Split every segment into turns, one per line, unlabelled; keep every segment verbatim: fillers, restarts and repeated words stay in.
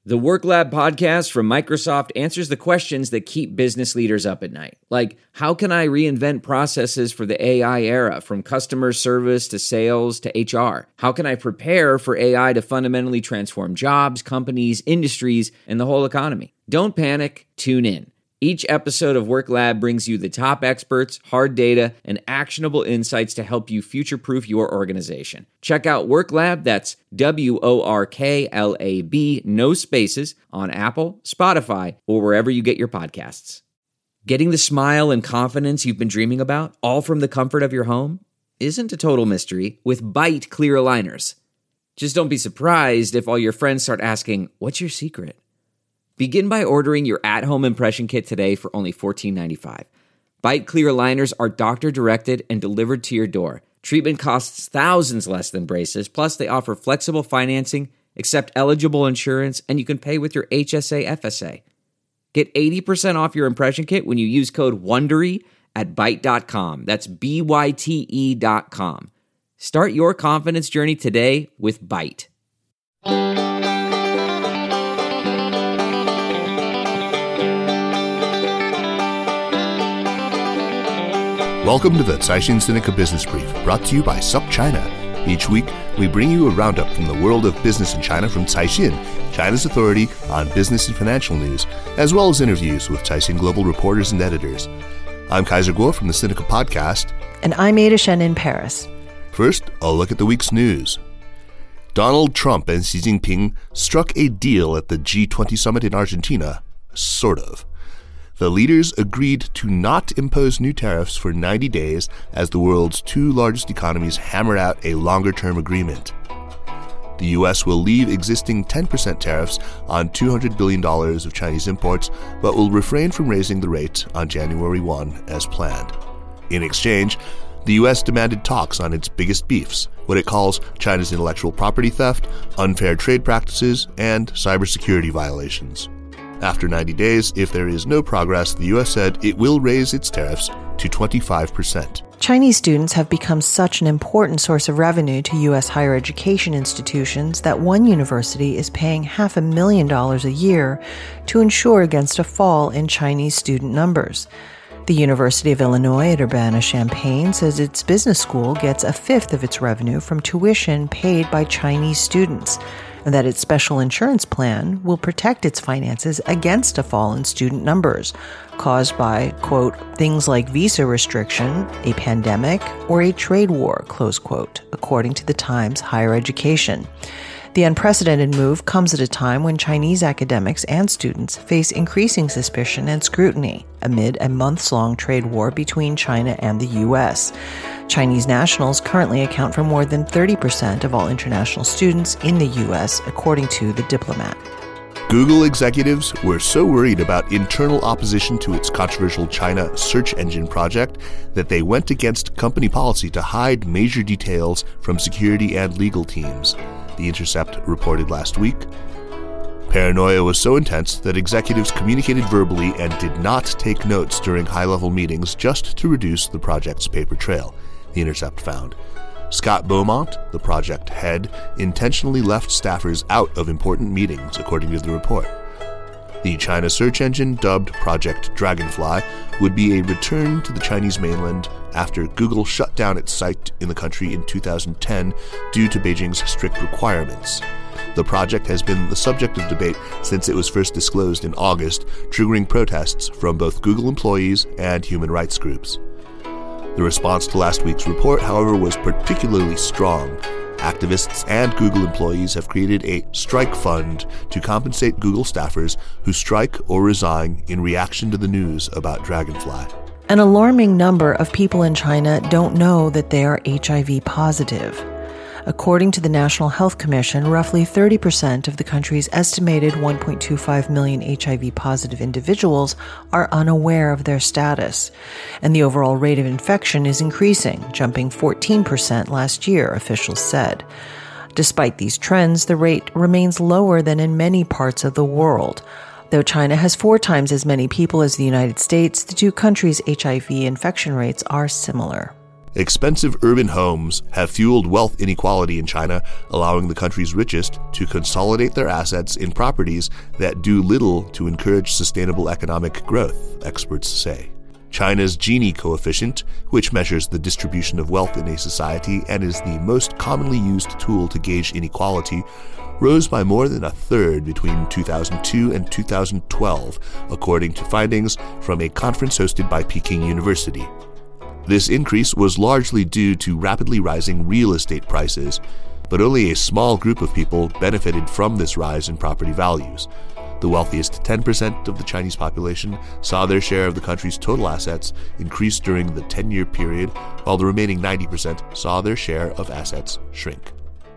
The Work Lab podcast from Microsoft answers the questions that keep business leaders up at night. Like, how can I reinvent processes for the A I era, from customer service to sales to H R? How can I prepare for A I to fundamentally transform jobs, companies, industries, and the whole economy? Don't panic, tune in. Each episode of Work Lab brings you the top experts, hard data, and actionable insights to help you future-proof your organization. Check out Work Lab, that's W O R K L A B, no spaces, on Apple, Spotify, or wherever you get your podcasts. Getting the smile and confidence you've been dreaming about, all from the comfort of your home, isn't a total mystery with Byte clear aligners. Just don't be surprised if all your friends start asking, "What's your secret?" Begin by ordering your at-home impression kit today for only fourteen ninety-five. Byte clear aligners are doctor-directed and delivered to your door. Treatment costs thousands less than braces, plus they offer flexible financing, accept eligible insurance, and you can pay with your H S A F S A. Get eighty percent off your impression kit when you use code WONDERY at byte dot com. That's B Y T E dot com. Start your confidence journey today with Byte.
Welcome to the Caixin Sinica Business Brief, brought to you by SupChina. Each week, we bring you a roundup from the world of business in China from Caixin, China's authority on business and financial news, as well as interviews with Caixin Global reporters and editors. I'm Kaiser Guo from the Sinica Podcast.
And I'm Ada Shen in Paris.
First, a look at the week's news. Donald Trump and Xi Jinping struck a deal at the G twenty summit in Argentina, sort of. The leaders agreed to not impose new tariffs for ninety days as the world's two largest economies hammer out a longer-term agreement. The U S will leave existing ten percent tariffs on two hundred billion dollars of Chinese imports, but will refrain from raising the rate on January first as planned. In exchange, the U S demanded talks on its biggest beefs, what it calls China's intellectual property theft, unfair trade practices, and cybersecurity violations. After ninety days, if there is no progress, the U S said it will raise its tariffs to twenty-five percent.
Chinese students have become such an important source of revenue to U S higher education institutions that one university is paying half a million dollars a year to insure against a fall in Chinese student numbers. The University of Illinois at Urbana-Champaign says its business school gets a fifth of its revenue from tuition paid by Chinese students, and that its special insurance plan will protect its finances against a fall in student numbers caused by, quote, things like visa restriction, a pandemic, or a trade war, close quote, according to the Times Higher Education. The unprecedented move comes at a time when Chinese academics and students face increasing suspicion and scrutiny amid a months-long trade war between China and the U S. Chinese nationals currently account for more than thirty percent of all international students in the U S, according to The Diplomat.
Google executives were so worried about internal opposition to its controversial China search engine project that they went against company policy to hide major details from security and legal teams, The Intercept reported last week. Paranoia was so intense that executives communicated verbally and did not take notes during high-level meetings just to reduce the project's paper trail, The Intercept found. Scott Beaumont, the project head, intentionally left staffers out of important meetings, according to the report. The China search engine, dubbed Project Dragonfly, would be a return to the Chinese mainland after Google shut down its site in the country in two thousand ten due to Beijing's strict requirements. The project has been the subject of debate since it was first disclosed in August, triggering protests from both Google employees and human rights groups. The response to last week's report, however, was particularly strong. Activists and Google employees have created a strike fund to compensate Google staffers who strike or resign in reaction to the news about Dragonfly.
An alarming number of people in China don't know that they are H I V positive. According to the National Health Commission, roughly thirty percent of the country's estimated one point two five million H I V-positive individuals are unaware of their status, and the overall rate of infection is increasing, jumping fourteen percent last year, officials said. Despite these trends, the rate remains lower than in many parts of the world. Though China has four times as many people as the United States, the two countries' H I V infection rates are similar.
Expensive urban homes have fueled wealth inequality in China, allowing the country's richest to consolidate their assets in properties that do little to encourage sustainable economic growth, experts say. China's Gini coefficient, which measures the distribution of wealth in a society and is the most commonly used tool to gauge inequality, rose by more than a third between two thousand two and two thousand twelve, according to findings from a conference hosted by Peking University. This increase was largely due to rapidly rising real estate prices, but only a small group of people benefited from this rise in property values. The wealthiest ten percent of the Chinese population saw their share of the country's total assets increase during the ten-year period, while the remaining ninety percent saw their share of assets shrink.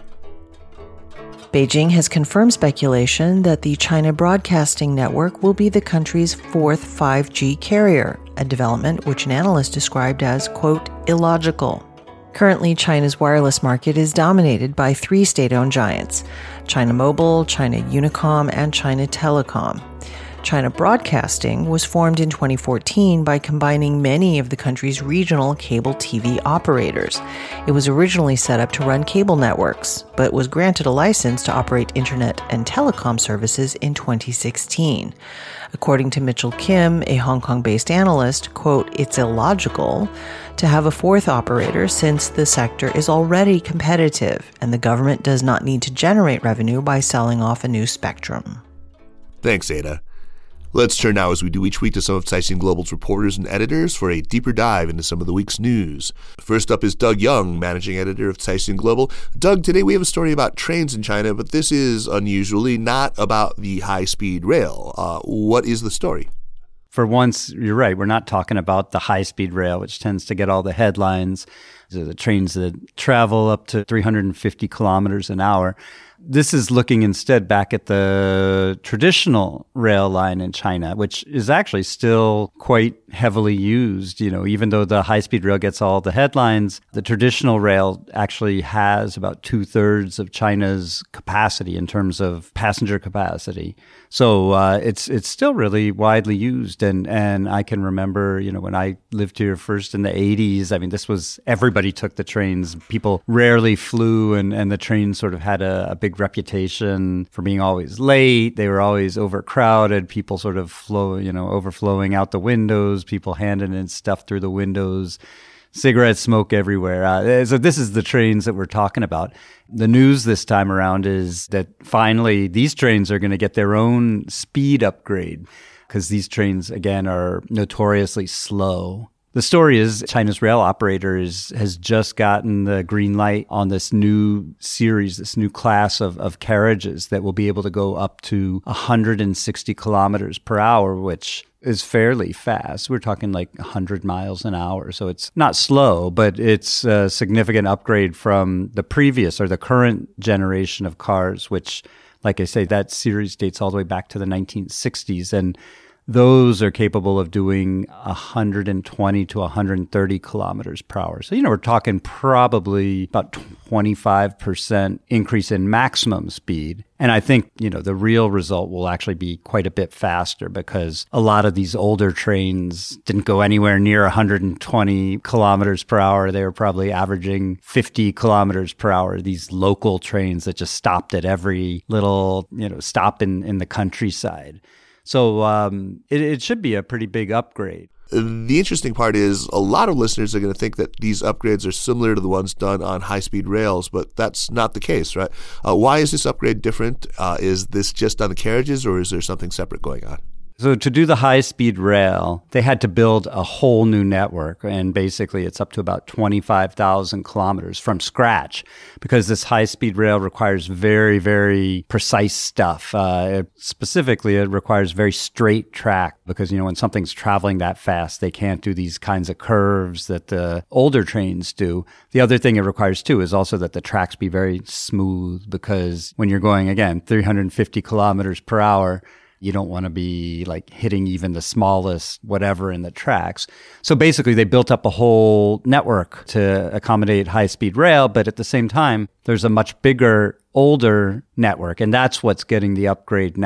Beijing has confirmed speculation that the China Broadcasting Network will be the country's fourth five G carrier, a development which an analyst described as, quote, illogical. Currently, China's wireless market is dominated by three state-owned giants, China Mobile, China Unicom, and China Telecom. China Broadcasting was formed in twenty fourteen by combining many of the country's regional cable T V operators. It was originally set up to run cable networks, but was granted a license to operate internet and telecom services in twenty sixteen. According to Mitchell Kim, a Hong Kong-based analyst, quote, it's illogical to have a fourth operator since the sector is already competitive and the government does not need to generate revenue by selling off a new spectrum.
Thanks, Ada. Let's turn now, as we do each week, to some of Caixin Global's reporters and editors for a deeper dive into some of the week's news. First up is Doug Young, managing editor of Caixin Global. Doug, today we have a story about trains in China, but this is unusually not about the high-speed rail. Uh, what is the story?
For once, you're right. We're not talking about the high-speed rail, which tends to get all the headlines. These are the trains that travel up to three hundred fifty kilometers an hour. This is looking instead back at the traditional rail line in China, which is actually still quite heavily used. You know, even though the high-speed rail gets all the headlines, the traditional rail actually has about two-thirds of China's capacity in terms of passenger capacity. So uh, it's it's still really widely used. And, and I can remember, you know, when I lived here first in the eighties, I mean, this was, everybody took the trains. People rarely flew, and, and the trains sort of had a, a big reputation for being always late. They were always overcrowded. People sort of flow, you know, overflowing out the windows, people handing in stuff through the windows, cigarette smoke everywhere. Uh, so this is the trains that we're talking about. The news this time around is that finally these trains are going to get their own speed upgrade because these trains, again, are notoriously slow. The story is China's rail operators has just gotten the green light on this new series, this new class of, of carriages that will be able to go up to one hundred sixty kilometers per hour, which is fairly fast. We're talking like one hundred miles an hour. So it's not slow, but it's a significant upgrade from the previous or the current generation of cars, which, like I say, that series dates all the way back to the nineteen sixties. And those are capable of doing one hundred twenty to one hundred thirty kilometers per hour. So, you know, we're talking probably about twenty-five percent increase in maximum speed. And I think, you know, the real result will actually be quite a bit faster because a lot of these older trains didn't go anywhere near one hundred twenty kilometers per hour. They were probably averaging fifty kilometers per hour. These local trains that just stopped at every little, you know, stop in, in the countryside. So um, it, it should be a pretty big upgrade.
The interesting part is a lot of listeners are going to think that these upgrades are similar to the ones done on high-speed rails, but that's not the case, right? Uh, why is this upgrade different? Uh, is this just on the carriages, or is there something separate going on?
So to do the high-speed rail, they had to build a whole new network, and basically it's up to about twenty-five thousand kilometers from scratch because this high-speed rail requires very, very precise stuff. Uh, it, specifically, it requires very straight track because, you know, when something's traveling that fast, they can't do these kinds of curves that the older trains do. The other thing it requires, too, is also that the tracks be very smooth because when you're going, again, three hundred fifty kilometers per hour, you don't want to be like hitting even the smallest whatever in the tracks. So basically, they built up a whole network to accommodate high-speed rail, but at the same time, there's a much bigger, older network, and that's what's getting the upgrade now.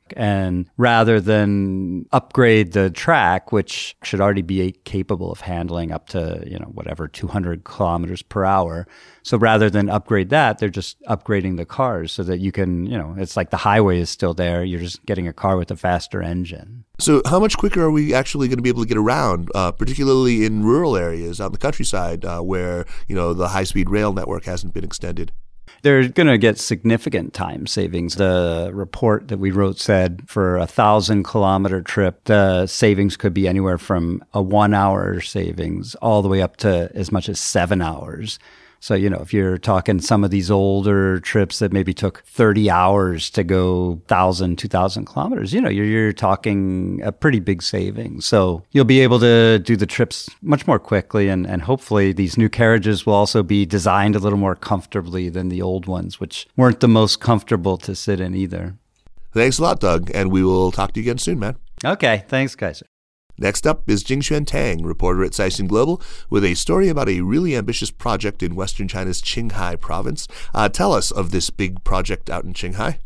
And rather than upgrade the track, which should already be capable of handling up to, you know, whatever, two hundred kilometers per hour. So rather than upgrade that, they're just upgrading the cars so that you can, you know, it's like the highway is still there. You're just getting a car with a faster engine.
So how much quicker are we actually going to be able to get around, uh, particularly in rural areas out in the countryside uh, where, you know, the high-speed rail network hasn't been extended?
They're going to get significant time savings. The report that we wrote said for a thousand kilometer trip, the savings could be anywhere from a one hour savings all the way up to as much as seven hours. So, you know, if you're talking some of these older trips that maybe took thirty hours to go one thousand, two thousand kilometers, you know, you're, you're talking a pretty big savings. So you'll be able to do the trips much more quickly. And, and hopefully these new carriages will also be designed a little more comfortably than the old ones, which weren't the most comfortable to sit in either.
Thanks a lot, Doug. And we will talk to you again soon, man.
Okay. Thanks, guys.
Next up is Jingxuan Tang, reporter at Caixin Global, with a story about a really ambitious project in western China's Qinghai province. Uh, tell us of this big project out in Qinghai.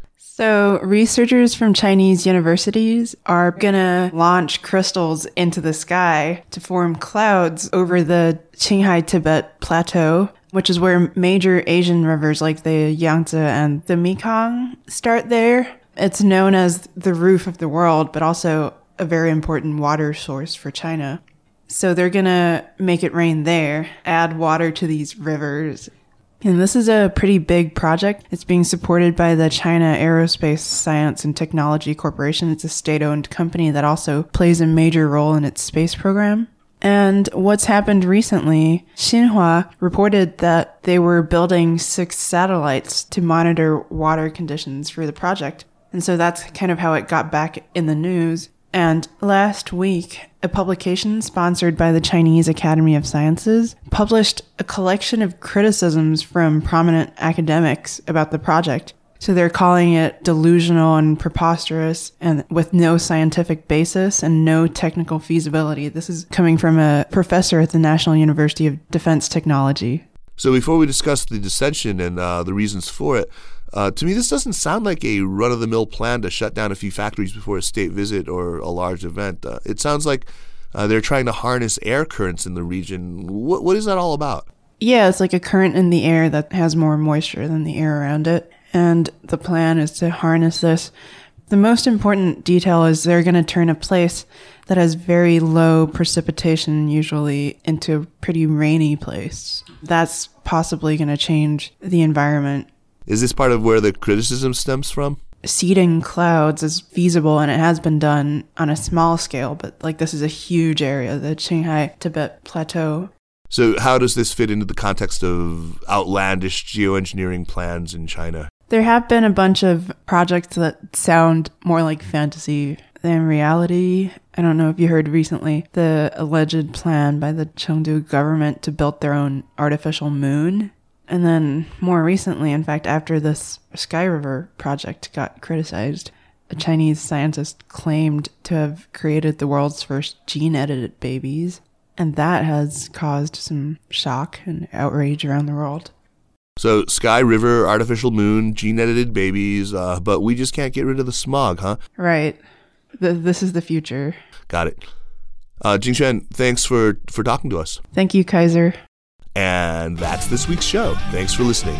So researchers from Chinese universities are going to launch crystals into the sky to form clouds over the Qinghai-Tibet Plateau, which is where major Asian rivers like the Yangtze and the Mekong start there. It's known as the roof of the world, but also a very important water source for China. So they're going to make it rain there, add water to these rivers. And this is a pretty big project. It's being supported by the China Aerospace Science and Technology Corporation. It's a state-owned company that also plays a major role in its space program. And what's happened recently, Xinhua reported that they were building six satellites to monitor water conditions for the project. And so that's kind of how it got back in the news. And last week, a publication sponsored by the Chinese Academy of Sciences published a collection of criticisms from prominent academics about the project. So they're calling it delusional and preposterous and with no scientific basis and no technical feasibility. This is coming from a professor at the National University of Defense Technology.
So before we discuss the dissension and uh, the reasons for it, Uh, to me, this doesn't sound like a run-of-the-mill plan to shut down a few factories before a state visit or a large event. Uh, it sounds like uh, they're trying to harness air currents in the region. What, what is that all about?
Yeah, it's like a current in the air that has more moisture than the air around it. And the plan is to harness this. The most important detail is they're going to turn a place that has very low precipitation usually into a pretty rainy place. That's possibly going to change the environment.
Is this part of where the criticism stems from?
Seeding clouds is feasible and it has been done on a small scale, but like this is a huge area, the Qinghai-Tibet Plateau.
So how does this fit into the context of outlandish geoengineering plans in China?
There have been a bunch of projects that sound more like fantasy than reality. I don't know if you heard recently the alleged plan by the Chengdu government to build their own artificial moon. And then more recently, in fact, after this Sky River project got criticized, a Chinese scientist claimed to have created the world's first gene-edited babies. And that has caused some shock and outrage around the world.
So Sky River, artificial moon, gene-edited babies, uh, but we just can't get rid of the smog, huh?
Right. The, this is the future.
Got it. Uh, Jingxuan, thanks for, for talking to us.
Thank you, Kaiser.
And that's this week's show. Thanks for listening.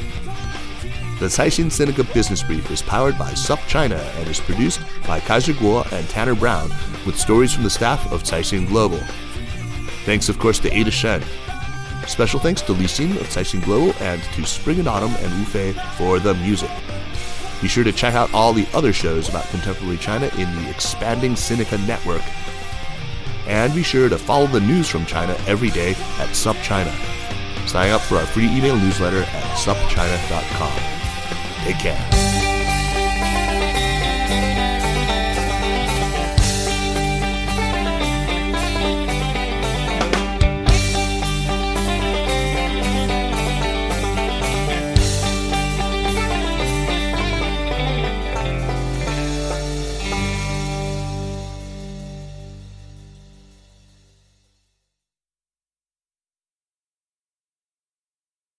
The Caixin Sinica Business Brief is powered by SupChina and is produced by Kaiser Kuo and Tanner Brown with stories from the staff of Caixin Global. Thanks, of course, to Ada Shen. Special thanks to Li Xin of Caixin Global and to Spring and Autumn and Wu Fei for the music. Be sure to check out all the other shows about contemporary China in the expanding Sinica network. And be sure to follow the news from China every day at SupChina. Sign up for our free email newsletter at sup china dot com. Take care.